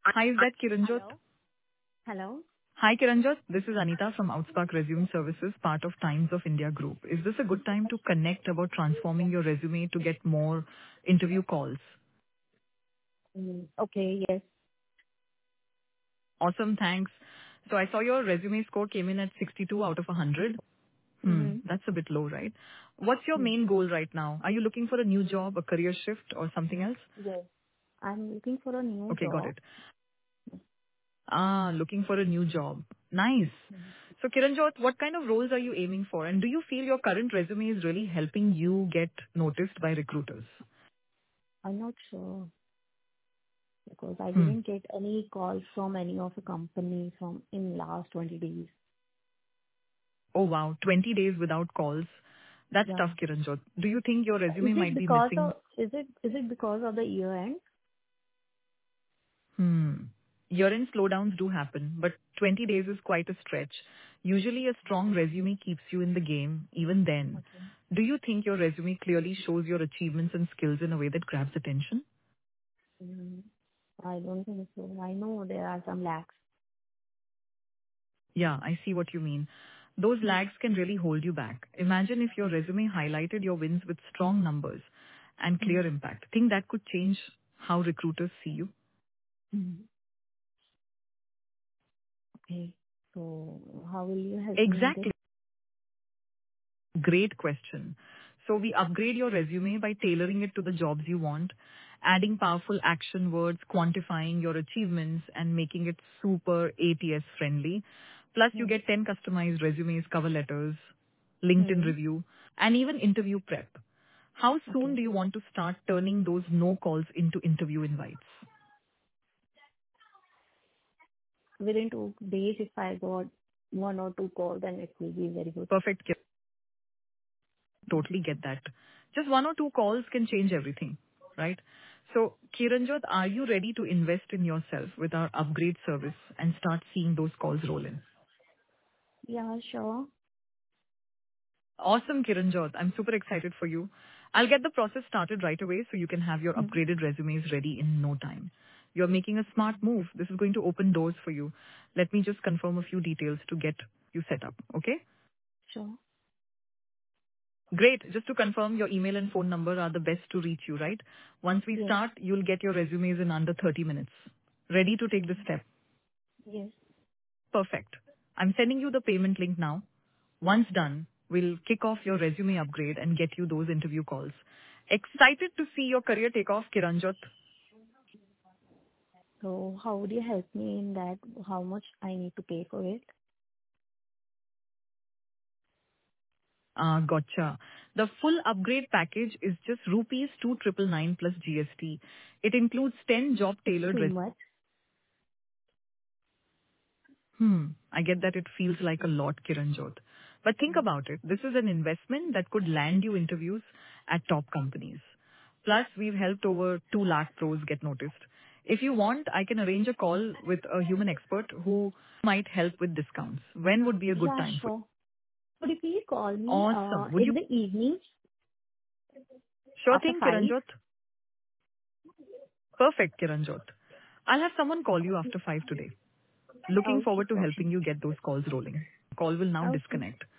Hi, is that Kiranjot? Hello? Hello? Hi, Kiranjot. This is Anita from Outspark Resume Services, part of Times of India Group. Is this a good time to connect about transforming your resume to get more interview calls? Okay, yes. Awesome, thanks. So I saw your resume score came in at 62 out of 100. Mm-hmm. That's a bit low, right? What's your main goal right now? Are you looking for a new job, a career shift, or something else? Yes. I'm looking for a new Okay, got job. it. Looking for a new job. Nice. Mhm. So Kiranjot, what kind of roles are you aiming for? And do you feel your current resume is really helping you get noticed by recruiters? I'm not sure because I Hmm. didn't get any calls from any of the company from in last 20 days. Oh wow, 20 days without calls. That's Yeah. tough, Kiranjot. Do you think your Is resume it might be because missing? of is it because of the year end? Hmm. Year-end slowdowns do happen, but 20 days is quite a stretch. Usually a strong resume keeps you in the game, even then. Okay. Do you think your resume clearly shows your achievements and skills in a way that grabs attention? Mm, I don't think so. I know there are some lacks. Yeah, I see what you mean. Those lags can really hold you back. Imagine if your resume highlighted your wins with strong numbers and Mm-hmm. clear impact. Think that could change how recruiters see you? Okay. So how will you help me in this? Exactly. Great question. So we upgrade your resume by tailoring it to the jobs you want, adding powerful action words, quantifying your achievements, and making it super ATS friendly. Plus you get 10 customized resumes, cover letters, LinkedIn Mm-hmm. review, and even interview prep. How soon Okay. do you want to start turning those no calls into interview invites? Within 2 days, if I got one or two calls, then it will be very good. Perfect. Totally get that. Just one or two calls can change everything, right? So, Kiranjot, are you ready to invest in yourself with our upgrade service and start seeing those calls roll in? Yeah, sure. Awesome, Kiranjot. I'm super excited for you. I'll get the process started right away so you can have your Mhm. upgraded resumes ready in no time. You're making a smart move. This is going to open doors for you. Let me just confirm a few details to get you set up, okay? Sure. Great. Just to confirm, your email and phone number are the best to reach you, right? Once we Yes. start, you'll get your resumes in under 30 minutes. Ready to take the step? Yes. Perfect. I'm sending you the payment link now. Once done, we'll kick off your resume upgrade and get you those interview calls. Excited to see your career take off, Kiranjot. So how would you help me in that? How much I need to pay for it? Gotcha. The full upgrade package is just rupees 2,999 plus GST. It includes 10 job It's tailored. too much. I get that it feels like a lot, Kiranjot. But think about it. This is an investment that could land you interviews at top companies. Plus, we've helped over 2 lakh pros get noticed. If you want, I can arrange a call with a human expert who might help with discounts. When would be a good Yeah, time for you? sure. Could you please call me Awesome. Would you? in the evening Sure after thing, 5? Kiranjot. Perfect, Kiranjot. I'll have someone call you after 5 today. Looking Okay, forward to perfect. helping you get those calls rolling. Call will now Okay. disconnect.